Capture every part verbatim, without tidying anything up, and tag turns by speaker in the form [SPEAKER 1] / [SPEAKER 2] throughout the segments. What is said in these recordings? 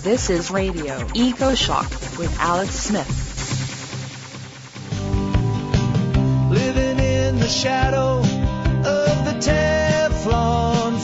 [SPEAKER 1] This is Radio Eco Shock with Alex Smith.
[SPEAKER 2] Living in the shadow of the Teflon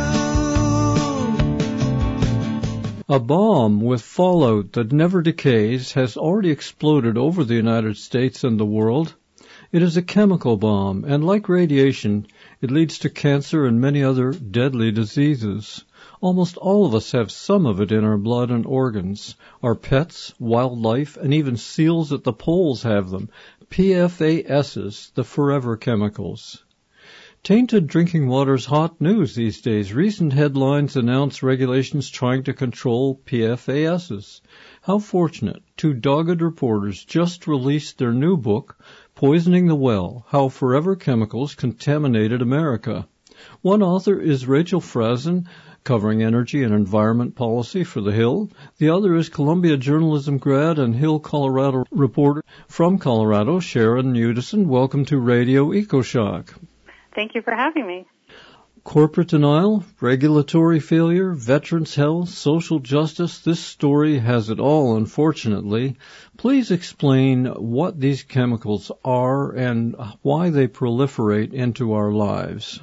[SPEAKER 2] flu.
[SPEAKER 3] A bomb with fallout that never decays has already exploded over the United States and the world. It is a chemical bomb, and like radiation, it leads to cancer and many other deadly diseases. Almost all of us have some of it in our blood and organs. Our pets, wildlife, and even seals at the poles have them. P F A Ss, the forever chemicals. Tainted drinking water's hot news these days. Recent headlines announce regulations trying to control P F A Ss. How fortunate. Two dogged reporters just released their new book, Poisoning the Well, How Forever Chemicals Contaminated America. One author is Rachel Frazen, covering energy and environment policy for The Hill. The other is Columbia journalism grad and Hill, Colorado reporter from Colorado, Sharon Udison. Welcome to Radio EcoShock.
[SPEAKER 4] Thank you for having me.
[SPEAKER 3] Corporate denial, regulatory failure, veterans' health, social justice. This story has it all, unfortunately. Please explain what these chemicals are and why they proliferate into our lives.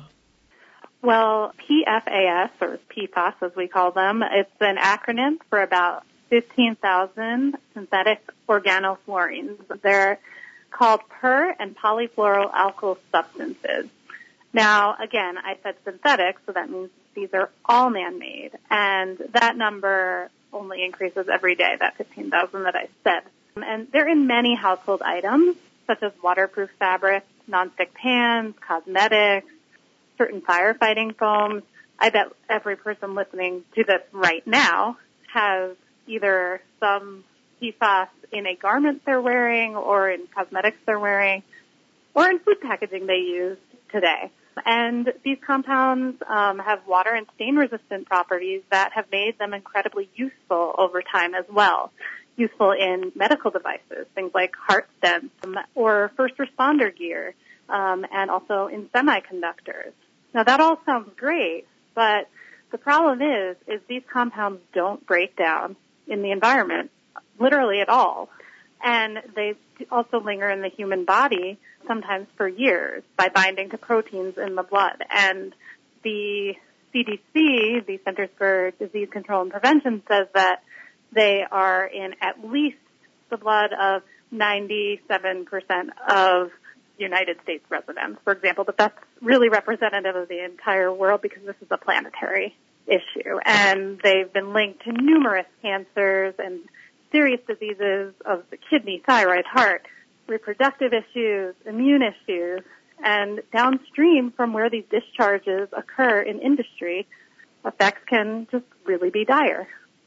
[SPEAKER 4] Well, P F A S, or P FAS as we call them, it's an acronym for about fifteen thousand synthetic organofluorines. They're called per- and polyfluoroalkyl substances. Now, again, I said synthetic, so that means these are all man-made, and that number only increases every day, that fifteen thousand that I said. And they're in many household items, such as waterproof fabrics, nonstick pans, cosmetics, certain firefighting foams. I bet every person listening to this right now has either some P FAS in a garment they're wearing or in cosmetics they're wearing or in food packaging they use today. And these compounds um, have water and stain-resistant properties that have made them incredibly useful over time as well. Useful in medical devices, things like heart stents um, or first responder gear, um, and also in semiconductors. Now, that all sounds great, but the problem is, is these compounds don't break down in the environment, literally at all. And they also linger in the human body, sometimes for years, by binding to proteins in the blood. And the C D C, the Centers for Disease Control and Prevention, says that they are in at least the blood of ninety-seven percent of United States residents, for example, but that's really representative of the entire world because this is a planetary issue. And they've been linked to numerous cancers and serious diseases of the kidney, thyroid, heart, reproductive issues, immune issues, and downstream from where these discharges occur in industry, effects can just really be dire.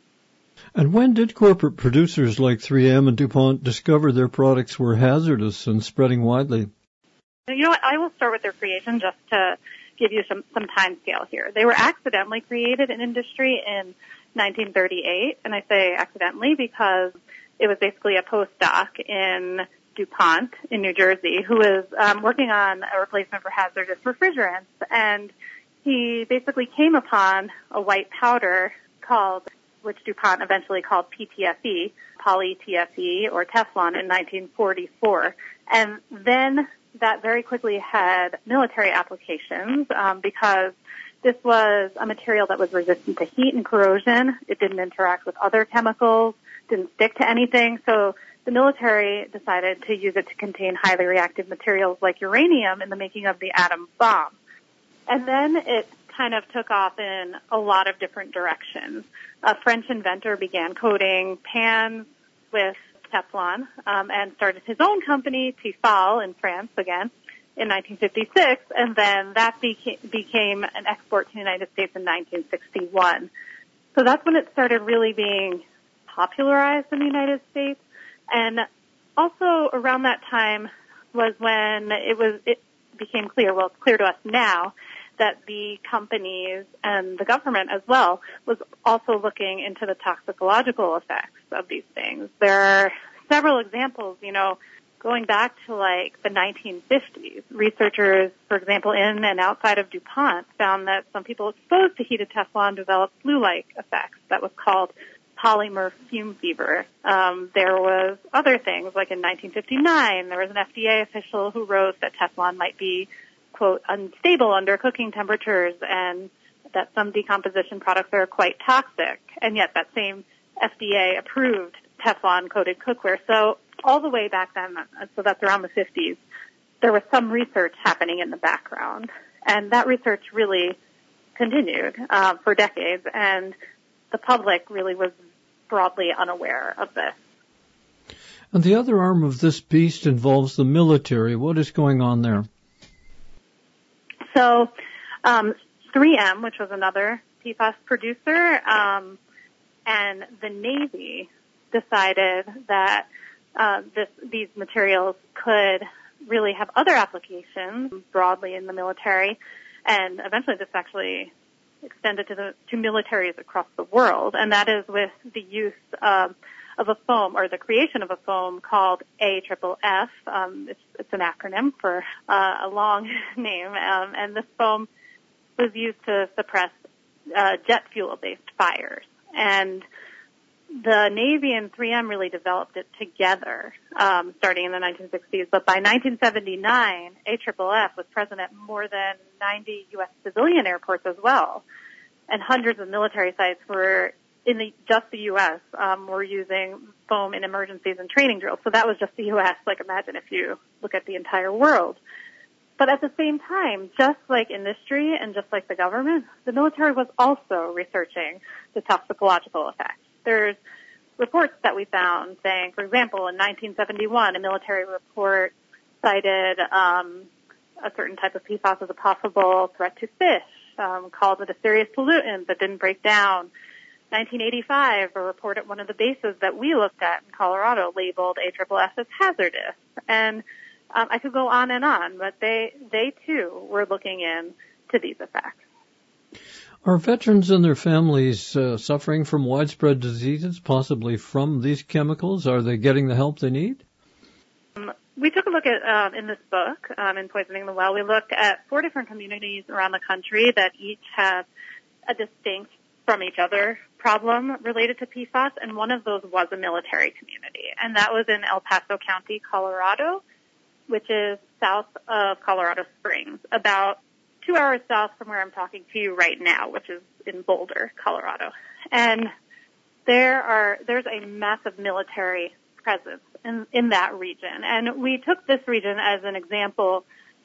[SPEAKER 3] And when did corporate producers like three M and DuPont discover their products were hazardous and spreading widely?
[SPEAKER 4] You know what? I will start with their creation just to give you some, some time scale here. They were accidentally created in industry in nineteen thirty-eight, and I say accidentally because it was basically a postdoc in DuPont in New Jersey who was um, working on a replacement for hazardous refrigerants, and he basically came upon a white powder called, which DuPont eventually called P T F E, poly-T F E, or Teflon in nineteen forty-four. And then that very quickly had military applications um, because this was a material that was resistant to heat and corrosion. It didn't interact with other chemicals, didn't stick to anything. So the military decided to use it to contain highly reactive materials like uranium in the making of the atom bomb. And then it kind of took off in a lot of different directions. A French inventor began coating pans with Teflon um, and started his own company, Tefal, in France again in nineteen fifty-six, and then that beca- became an export to the United States in nineteen sixty-one. So that's when it started really being popularized in the United States. And also around that time was when it was it became clear, well, it's clear to us now, that the companies and the government as well was also looking into the toxicological effects of these things. There are several examples, you know, going back to like the nineteen fifties. Researchers, for example, in and outside of DuPont found that some people exposed to heated Teflon developed flu-like effects that was called polymer fume fever. Um, there was other things, like in nineteen fifty-nine, there was an F D A official who wrote that Teflon might be, quote, unstable under cooking temperatures and that some decomposition products are quite toxic. And yet that same F D A approved Teflon-coated cookware. So all the way back then, so that's around the fifties, there was some research happening in the background. And that research really continued uh, for decades, and the public really was broadly unaware of this.
[SPEAKER 3] And the other arm of this beast involves the military. What is going on there?
[SPEAKER 4] So um, three M, which was another P FAS producer, um, and the Navy decided that uh, this, these materials could really have other applications broadly in the military, and eventually this actually extended to the to militaries across the world, and that is with the use of, of a foam, or the creation of a foam called A F F F. Um, it's, it's an acronym for uh, a long name, um, and this foam was used to suppress uh, jet fuel-based fires. And the Navy and three M really developed it together, um, starting in the nineteen sixties. But by nineteen seventy-nine, A F F F was present at more than ninety U S civilian airports as well. And hundreds of military sites were, in the, just the U S, um, were using foam in emergencies and training drills. So that was just the U S. Like, imagine if you look at the entire world. But at the same time, just like industry and just like the government, the military was also researching the toxicological effects. There's reports that we found saying, for example, in nineteen seventy-one, a military report cited um, a certain type of P FAS as a possible threat to fish, um, called it a serious pollutant that didn't break down. nineteen eighty-five, a report at one of the bases that we looked at in Colorado labeled A F F F as hazardous. And um, I could go on and on, but they, they too were looking into these effects.
[SPEAKER 3] Are veterans and their families uh, suffering from widespread diseases, possibly from these chemicals? Are they getting the help they need?
[SPEAKER 4] Um, we took a look at, um, in this book, um, in Poisoning the Well, we looked at four different communities around the country that each have a distinct from each other problem related to P FAS, and one of those was a military community. And that was in El Paso County, Colorado, which is south of Colorado Springs, about two hours south from where I'm talking to you right now, which is in Boulder, Colorado. And there are, there's a massive military presence in, in that region. And we took this region as an example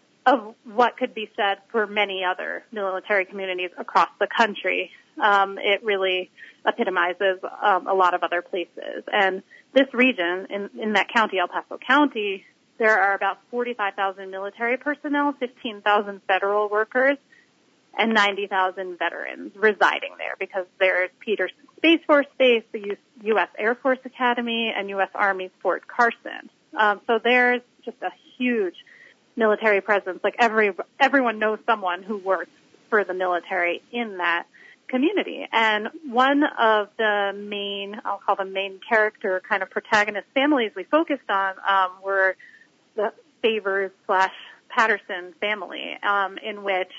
[SPEAKER 4] of what could be said for many other military communities across the country. Um, it really epitomizes um, a lot of other places. And this region, in, in that county, El Paso County, there are about forty-five thousand military personnel, fifteen thousand federal workers, and ninety thousand veterans residing there, because there's Peterson Space Force Base, the U S Air Force Academy, and U S Army's Fort Carson. Um, so there's just a huge military presence. Like every everyone knows someone who works for the military in that community. And one of the main, I'll call them main character kind of protagonist families we focused on um, were the Favors slash Patterson family, um, in which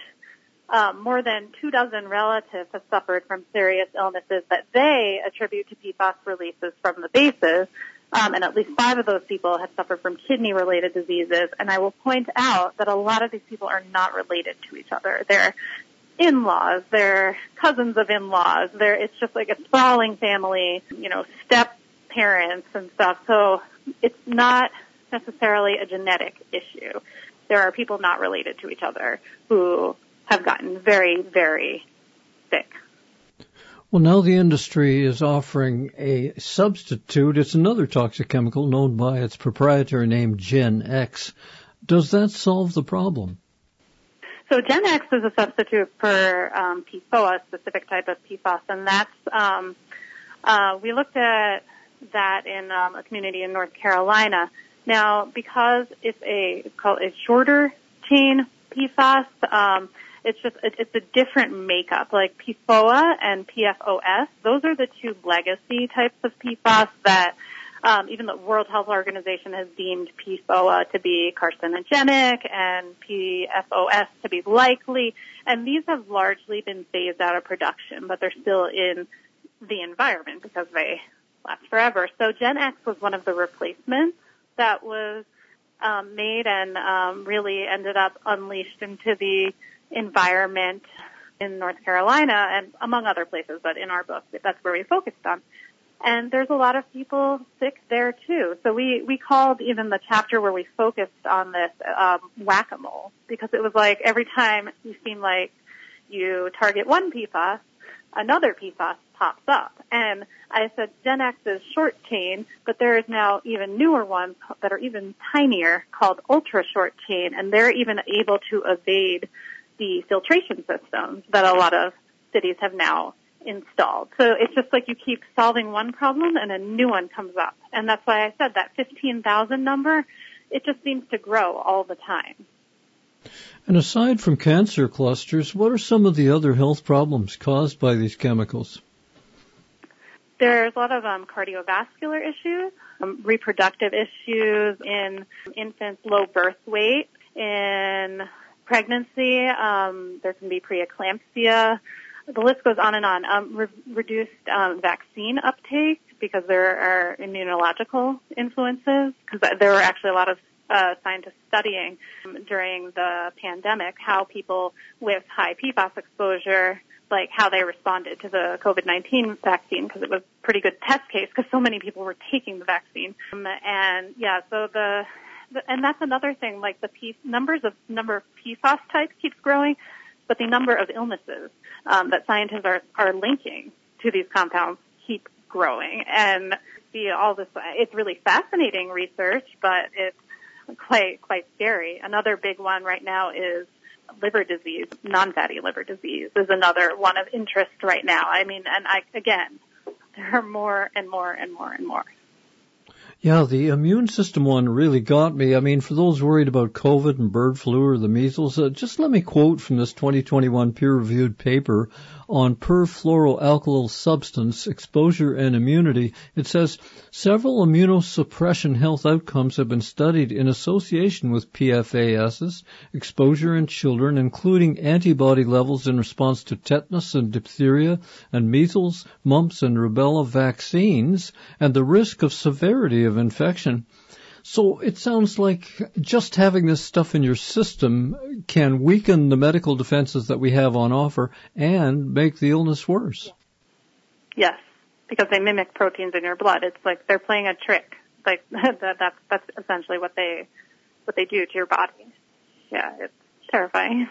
[SPEAKER 4] um, more than two dozen relatives have suffered from serious illnesses that they attribute to P FAS releases from the bases, um, and at least five of those people have suffered from kidney-related diseases. And I will point out that a lot of these people are not related to each other. They're in-laws, they're cousins of in-laws. They're, it's just like a sprawling family, you know, step-parents and stuff. So it's not necessarily a genetic issue. There are people not related to each other who have gotten very, very sick.
[SPEAKER 3] Well, now the industry is offering a substitute. It's another toxic chemical known by its proprietary name, Gen X. Does that solve the problem?
[SPEAKER 4] So Gen X is a substitute for um, P F O A, a specific type of P FAS, and that's, um, uh, we looked at that in um, a community in North Carolina. Now, because it's a, it's called a shorter chain P FAS, um, it's just, it, it's a different makeup. Like P F O A and P F O S, those are the two legacy types of P FAS that Um, even the World Health Organization has deemed P F O A to be carcinogenic and P F O S to be likely, and these have largely been phased out of production, but they're still in the environment because they last forever. So Gen X was one of the replacements that was um, made and um, really ended up unleashed into the environment in North Carolina and among other places, but in our book, that's where we focused on. And there's a lot of people sick there too. So we, we called even the chapter where we focused on this um, whack-a-mole, because it was like every time you seem like you target one P FAS, another P FAS pops up. And I said Gen X is short chain, but there is now even newer ones that are even tinier called ultra short chain, and they're even able to evade the filtration systems that a lot of cities have now installed. So it's just like you keep solving one problem and a new one comes up. And that's why I said that fifteen thousand number, it just seems to grow all the time.
[SPEAKER 3] And aside from cancer clusters, what are some of the other health problems caused by these chemicals?
[SPEAKER 4] There's a lot of um, cardiovascular issues, um, reproductive issues in infants, low birth weight, in pregnancy, um, there can be preeclampsia. The list goes on and on. Um, re- reduced um, vaccine uptake because there are immunological influences, because there were actually a lot of uh, scientists studying um, during the pandemic how people with high P FAS exposure, like how they responded to the COVID nineteen vaccine, because it was a pretty good test case because so many people were taking the vaccine. Um, and yeah, so the, the and that's another thing, like the P, numbers of number of P FAS types keeps growing, but the number of illnesses um, that scientists are, are linking to these compounds keep growing. And see all this, it's really fascinating research, but it's quite quite scary. Another big one right now is liver disease. Non-fatty liver disease is another one of interest right now. I mean, and I again, there are more and more and more and more.
[SPEAKER 3] Yeah, the immune system one really got me. I mean, for those worried about COVID and bird flu or the measles, uh, just let me quote from this twenty twenty-one peer-reviewed paper on perfluoroalkyl substance exposure and immunity. It says, several immunosuppression health outcomes have been studied in association with P F A S's exposure in children, including antibody levels in response to tetanus and diphtheria and measles, mumps, and rubella vaccines, and the risk of severity of infection. So it sounds like just having this stuff in your system can weaken the medical defenses that we have on offer and make the illness worse.
[SPEAKER 4] Yes, because they mimic proteins in your blood. It's like they're playing a trick. Like that, that's that's essentially what they what they do to your body. Yeah, it's terrifying.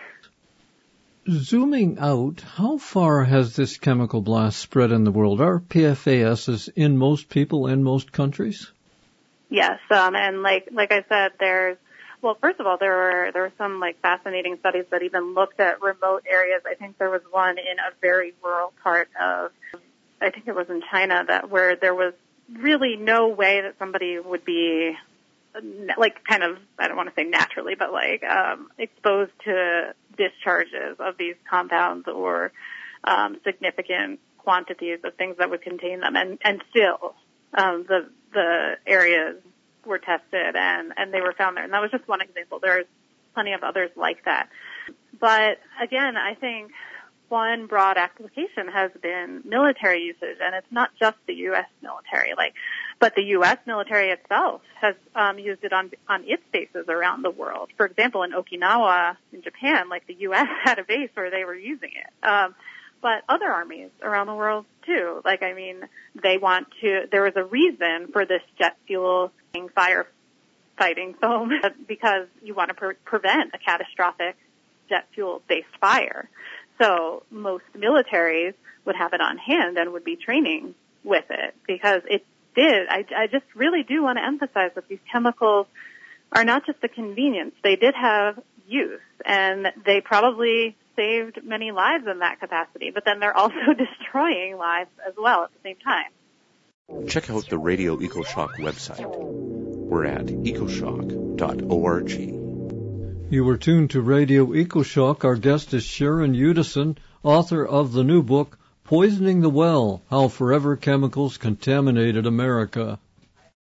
[SPEAKER 3] Zooming out, how far has this chemical blast spread in the world? Are P F A S's in most people in most countries?
[SPEAKER 4] Yes, um, and like like I said, there's well, first of all, there were there were some like fascinating studies that even looked at remote areas. I think there was one in a very rural part of, I think it was in China, that where there was really no way that somebody would be like kind of, I don't want to say naturally, but like um, exposed to discharges of these compounds or um, significant quantities of things that would contain them, and and still um, the the areas were tested and, and they were found there. And that was just one example. There's plenty of others like that. But again, I think one broad application has been military usage, and it's not just the U S military, like, but the U S military itself has um, used it on on its bases around the world. For example, in Okinawa, in Japan, like the U S had a base where they were using it. Um, but other armies around the world too. Like, I mean, they want to, there was a reason for this jet fuel firefighting foam because you want to pre- prevent a catastrophic jet fuel based fire. So most militaries would have it on hand and would be training with it because it did. I, I just really do want to emphasize that these chemicals are not just a convenience. They did have use, and they probably saved many lives in that capacity, but then they're also destroying lives as well at the same time.
[SPEAKER 5] Check out the Radio EcoShock website. We're at ecoshock dot org.
[SPEAKER 3] You were tuned to Radio EcoShock. Our guest is Sharon Udison, author of the new book, Poisoning the Well, How Forever Chemicals Contaminated America.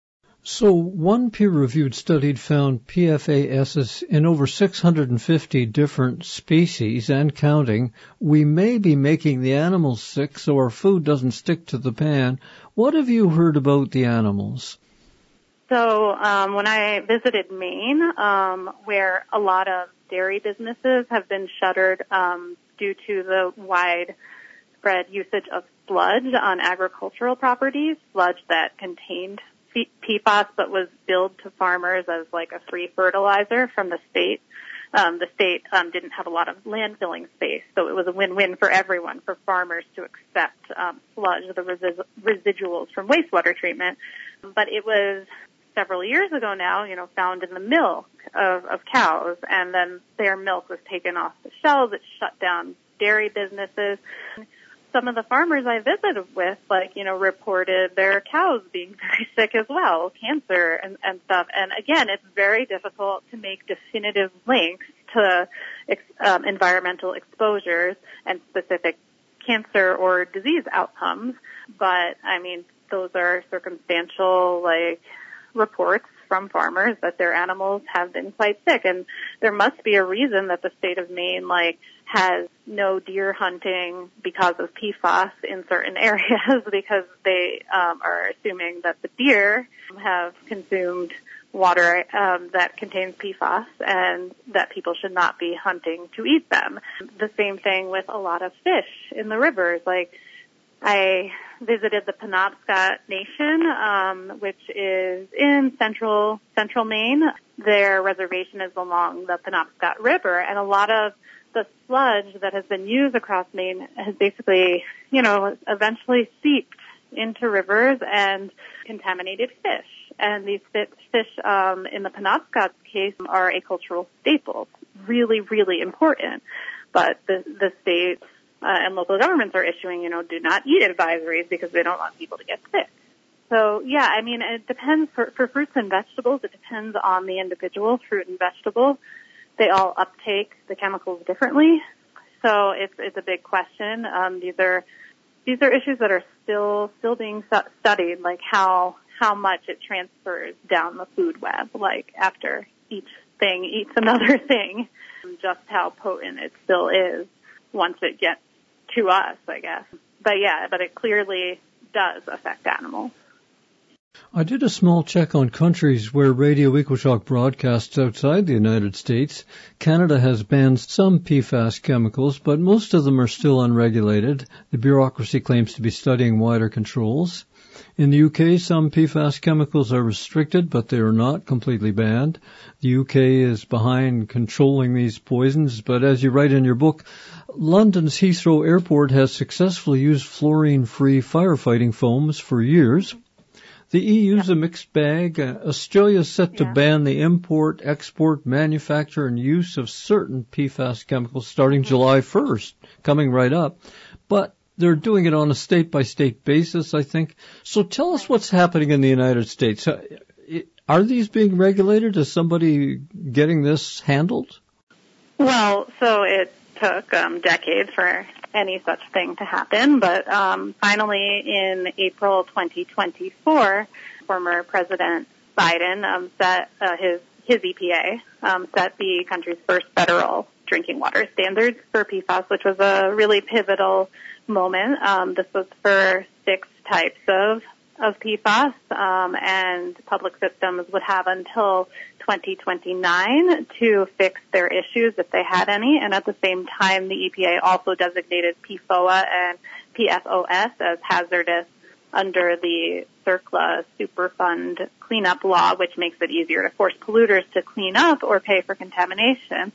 [SPEAKER 3] So one peer-reviewed study found P F A Ss in over six hundred fifty different species and counting. We may be making the animals sick so our food doesn't stick to the pan. What have you heard about the animals?
[SPEAKER 4] So um, when I visited Maine, um, where a lot of dairy businesses have been shuttered um, due to the widespread usage of sludge on agricultural properties, sludge that contained P FAS but was billed to farmers as like a free fertilizer from the state. Um, the state um, didn't have a lot of landfilling space, so it was a win-win for everyone, for farmers to accept um, sludge, the resis- residuals from wastewater treatment. But it was several years ago now, you know, found in the milk of, of cows, and then their milk was taken off the shelves. It shut down dairy businesses. Some of the farmers I visited with, like, you know, reported their cows being very sick as well, cancer and, and stuff. And again, it's very difficult to make definitive links to um, environmental exposures and specific cancer or disease outcomes. But, I mean, those are circumstantial, like, reports from farmers that their animals have been quite sick. And there must be a reason that the state of Maine, like, has no deer hunting because of P FAS in certain areas, because they um, are assuming that the deer have consumed water um, that contains P FAS and that people should not be hunting to eat them. The same thing with a lot of fish in the rivers. Like, I visited the Penobscot Nation, um, which is in central central Maine. Their reservation is along the Penobscot River, and a lot of the sludge that has been used across Maine has basically, you know, eventually seeped into rivers and contaminated fish. And these fish, um, in the Penobscot case, are a cultural staple, really, really important. But the the state uh, and local governments are issuing, you know, do not eat advisories because they don't want people to get sick. So, yeah, I mean, it depends. For, for fruits and vegetables, it depends on the individual fruit and vegetable. They all uptake the chemicals differently, so it's it's a big question. Um, these are these are issues that are still still being stu- studied, like how how much it transfers down the food web, like after each thing eats another thing, just how potent it still is once it gets to us, I guess. But yeah, but it clearly does affect animals.
[SPEAKER 3] I did a small check on countries where Radio EcoShock broadcasts outside the United States. Canada has banned some P FAS chemicals, but most of them are still unregulated. The bureaucracy claims to be studying wider controls. In the U K, some P FAS chemicals are restricted, but they are not completely banned. The U K is behind controlling these poisons, but as you write in your book, London's Heathrow Airport has successfully used fluorine-free firefighting foams for years. The E U's yeah. a mixed bag. Uh, Australia is set to yeah. ban the import, export, manufacture, and use of certain P FAS chemicals starting mm-hmm. July first, coming right up. But they're doing it on a state-by-state basis, I think. So tell us what's happening in the United States. Uh, are these being regulated? Is somebody getting this handled?
[SPEAKER 4] Well, so it took um, decades for any such thing to happen, but um, finally in April twenty twenty-four, former President Biden um, set uh, his his E P A um, set the country's first federal drinking water standards for P FAS, which was a really pivotal moment. Um, this was for six types of of P FAS, um, and public systems would have until twenty twenty-nine to fix their issues if they had any. And at the same time, the E P A also designated P FOA and P F O S as hazardous under the CERCLA Superfund cleanup law, which makes it easier to force polluters to clean up or pay for contamination.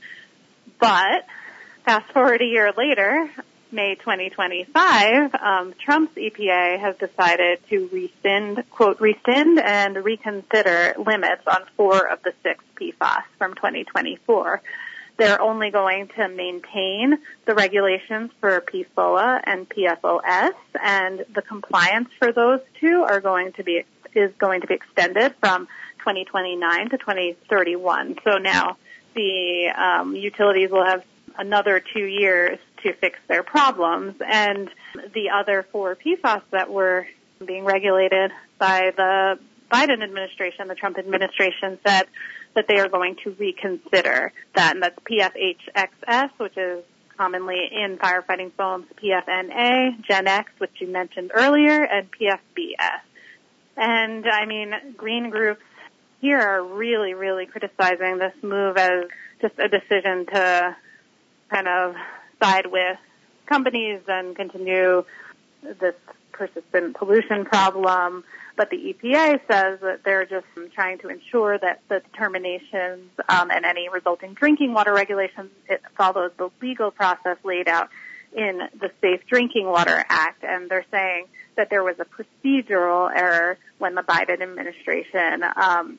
[SPEAKER 4] But fast forward a year later, May twenty twenty-five, um, Trump's E P A has decided to rescind, quote, rescind and reconsider limits on four of the six P FAS from twenty twenty-four. They're only going to maintain the regulations for P FOA and P F O S, and the compliance for those two are going to be is going to be extended from twenty twenty-nine to twenty thirty-one. So now the um, utilities will have another two years to fix their problems, and the other four P FAS that were being regulated by the Biden administration, the Trump administration, said that they are going to reconsider that, and that's P F H X S, which is commonly in firefighting foams, P F N A, Gen X, which you mentioned earlier, and P F B S. And, I mean, green groups here are really, really criticizing this move as just a decision to kind of side with companies and continue this persistent pollution problem. But the E P A says that they're just trying to ensure that the determinations um, and any resulting drinking water regulations, it follows the legal process laid out in the Safe Drinking Water Act. And they're saying that there was a procedural error when the Biden administration um,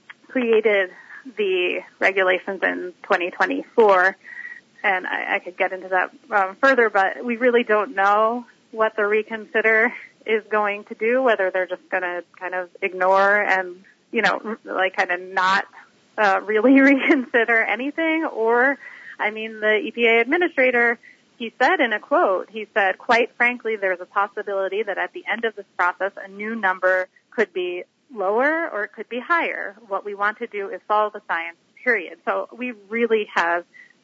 [SPEAKER 4] created the regulations in twenty twenty-four. And I, I could get into that um, further, but we really don't know what the reconsider is going to do, whether they're just going to kind of ignore and, you know, like kind of not uh, really reconsider anything. Or, I mean, the E P A administrator, he said in a quote, he said, quite frankly, there's a possibility that at the end of this process, a new number could be lower or it could be higher. What we want to do is follow the science, period. So we really have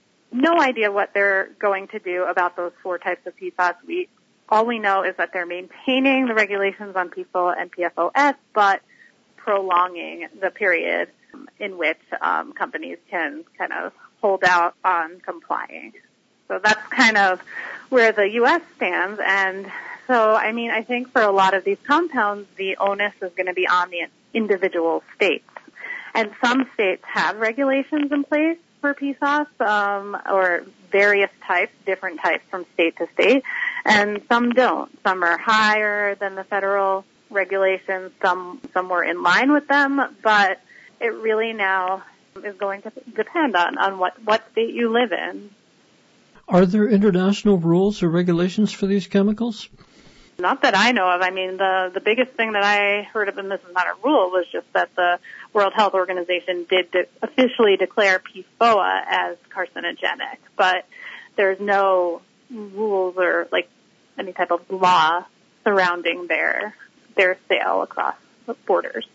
[SPEAKER 4] no idea what they're going to do about those four types of P FAS. We All we know is that they're maintaining the regulations on P F O A and P F O S, but prolonging the period in which um, companies can kind of hold out on complying. So that's kind of where the U S stands. And so, I mean, I think for a lot of these compounds, the onus is going to be on the individual states. And some states have regulations in place for P FAS, um, or various types, different types from state to state, and some don't. Some are higher than the federal regulations, some some were in line with them, but it really now is going to depend on, on what, what state you live in.
[SPEAKER 3] Are there international rules or regulations for these chemicals?
[SPEAKER 4] Not that I know of. I mean, the the biggest thing that I heard of, and this is not a rule, was just that the World Health Organization did de- officially declare P F O A as carcinogenic, but there's no rules or like any type of law surrounding their their sale across borders.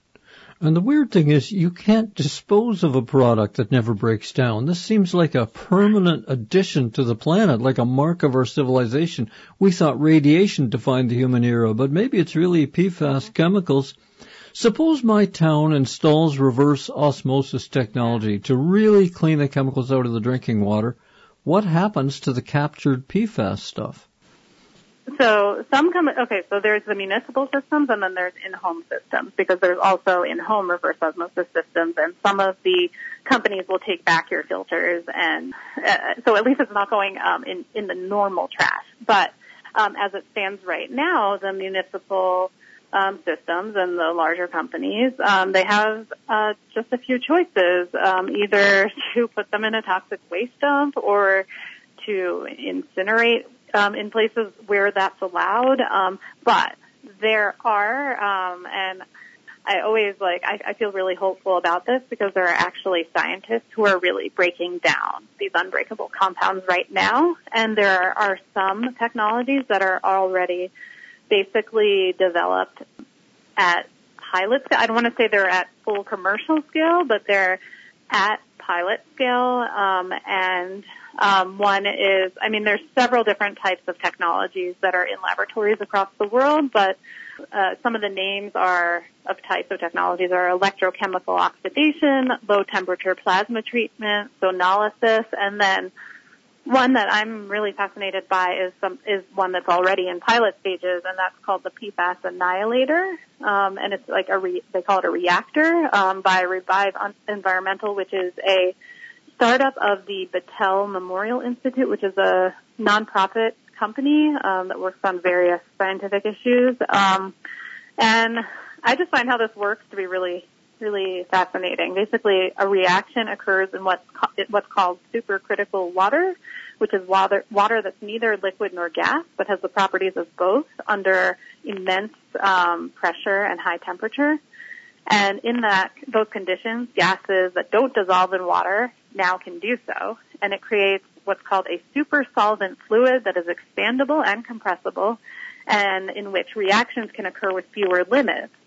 [SPEAKER 3] And the weird thing is you can't dispose of a product that never breaks down. This seems like a permanent addition to the planet, like a mark of our civilization. We thought radiation defined the human era, but maybe it's really P FAS chemicals. Suppose my town installs reverse osmosis technology to really clean the chemicals out of the drinking water. What happens to the captured P FAS stuff?
[SPEAKER 4] So some come, okay, so there's the municipal systems and then there's in-home systems, because there's also in-home reverse osmosis systems, and some of the companies will take back your filters, and uh, so at least it's not going um, in, in the normal trash. But um, as it stands right now, the municipal um, systems and the larger companies, um, they have uh, just a few choices, um, either to put them in a toxic waste dump or to incinerate Um, in places where that's allowed. Um, but there are, um, and I always like, I, I feel really hopeful about this because there are actually scientists who are really breaking down these unbreakable compounds right now. And there are some technologies that are already basically developed at pilot scale. I don't want to say they're at full commercial scale, but they're at pilot scale, um, and Um, one is, I mean, there's several different types of technologies that are in laboratories across the world, but uh, some of the names are of types of technologies are electrochemical oxidation, low temperature plasma treatment, sonolysis, and then one that I'm really fascinated by is some is one that's already in pilot stages, and that's called the P FAS Annihilator, um, and it's like a re, they call it a reactor um, by Revive Environmental, which is a startup of the Battelle Memorial Institute, which is a nonprofit company um, that works on various scientific issues, um, and I just find how this works to be really really fascinating. Basically, a reaction occurs in what's, what's called supercritical water, which is water, water that's neither liquid nor gas, but has the properties of both under immense um, pressure and high temperature. And in that, those conditions, gases that don't dissolve in water now can do so, and it creates what's called a super solvent fluid that is expandable and compressible, and in which reactions can occur with fewer limits.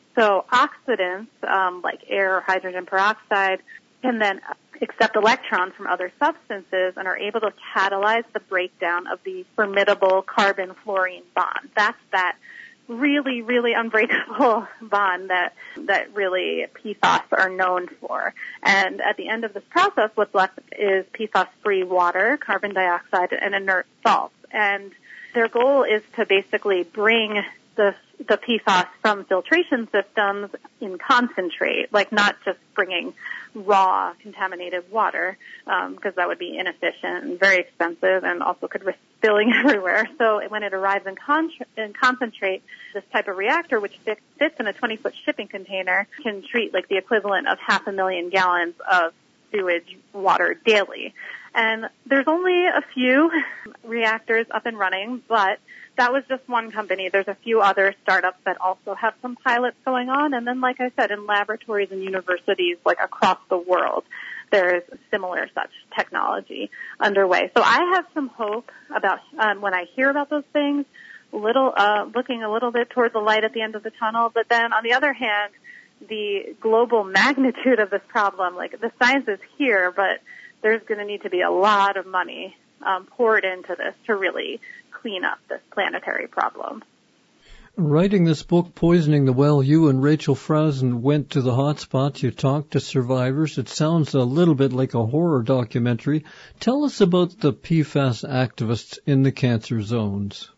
[SPEAKER 4] So oxidants, um, like air or hydrogen peroxide, can then accept electrons from other substances and are able to catalyze the breakdown of the formidable carbon-fluorine bond. That's that really, really unbreakable bond that that really P FAS are known for. And at the end of this process, what's left is P FAS-free water, carbon dioxide, and inert salts. And their goal is to basically bring the the P FAS from filtration systems in concentrate, like not just bringing raw contaminated water, because um, that would be inefficient and very expensive and also could risk spilling everywhere. So when it arrives in, con- in concentrate, this type of reactor, which fits, fits in a twenty-foot shipping container, can treat like the equivalent of half a million gallons of sewage water daily. And there's only a few reactors up and running, but that was just one company. There's a few other startups that also have some pilots going on. And then, like I said, in laboratories and universities, like across the world, there's similar such technology underway. So I have some hope about um, when I hear about those things, little uh, looking a little bit toward the light at the end of the tunnel. But then, on the other hand, the global magnitude of this problem, like the science is here, but there's going to need to be a lot of money um, poured into this to really clean up this planetary problem.
[SPEAKER 3] Writing this book, Poisoning the Well, you and Rachel Frausen went to the hotspots. You talked to survivors. It sounds a little bit like a horror documentary. Tell us about the P FAS activists in the cancer zones.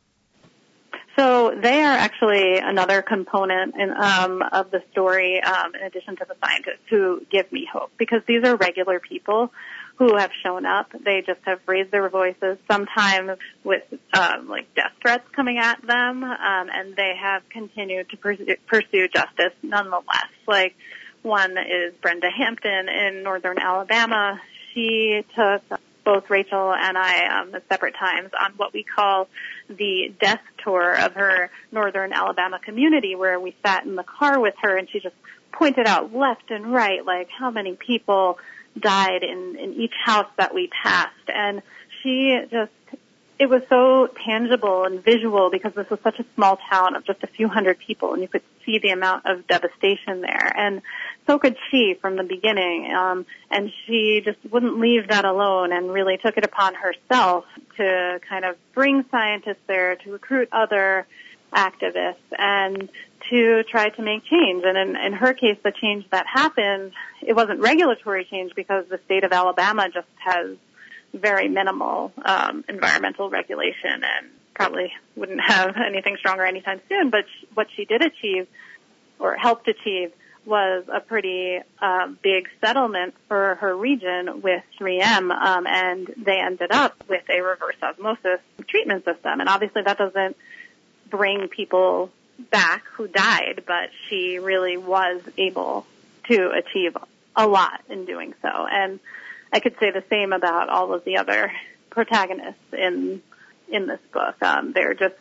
[SPEAKER 4] So they are actually another component in, um, of the story, um, in addition to the scientists who give me hope, because these are regular people who have shown up. They just have raised their voices, sometimes with um, like death threats coming at them, um, and they have continued to pursue, pursue justice nonetheless. Like one is Brenda Hampton in northern Alabama. She took both Rachel and I um, at separate times on what we call the death tour of her northern Alabama community, where we sat in the car with her and she just pointed out left and right, like how many people died in, in each house that we passed. And she just, it was so tangible and visual because this was such a small town of just a few hundred people, and you could see the amount of devastation there. And so could she from the beginning. Um, and she just wouldn't leave that alone and really took it upon herself to kind of bring scientists there, to recruit other activists, and to try to make change. And in, in her case, the change that happened, it wasn't regulatory change because the state of Alabama just has very minimal um, environmental regulation and probably wouldn't have anything stronger anytime soon. But sh- what she did achieve, or helped achieve, was a pretty uh, big settlement for her region with three M, um, and they ended up with a reverse osmosis treatment system. And obviously that doesn't bring people back who died, but she really was able to achieve a lot in doing so. And I could say the same about all of the other protagonists in in this book. Um, they're just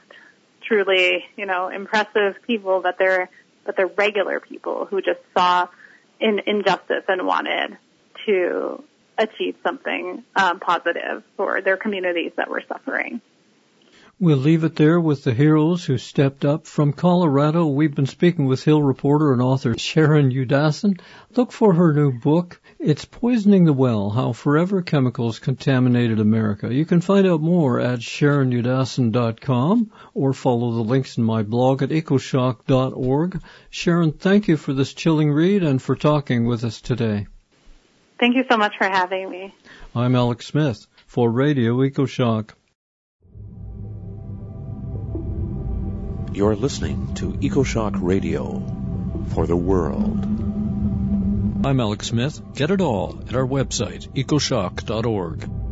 [SPEAKER 4] truly, you know, impressive people, but they're but they're regular people who just saw in injustice and wanted to achieve something um, positive for their communities that were suffering.
[SPEAKER 3] We'll leave it there with the heroes who stepped up. From Colorado, we've been speaking with Hill reporter and author Sharon Yudasin. Look for her new book. It's Poisoning the Well, How Forever Chemicals Contaminated America. You can find out more at sharon yudasin dot com or follow the links in my blog at ecoshock dot org. Sharon, thank you for this chilling read and for talking with us today.
[SPEAKER 4] Thank you so much for having me.
[SPEAKER 3] I'm Alex Smith for Radio EcoShock.
[SPEAKER 5] You're listening to EcoShock Radio for the world.
[SPEAKER 3] I'm Alex Smith. Get it all at our website, ecoshock dot org.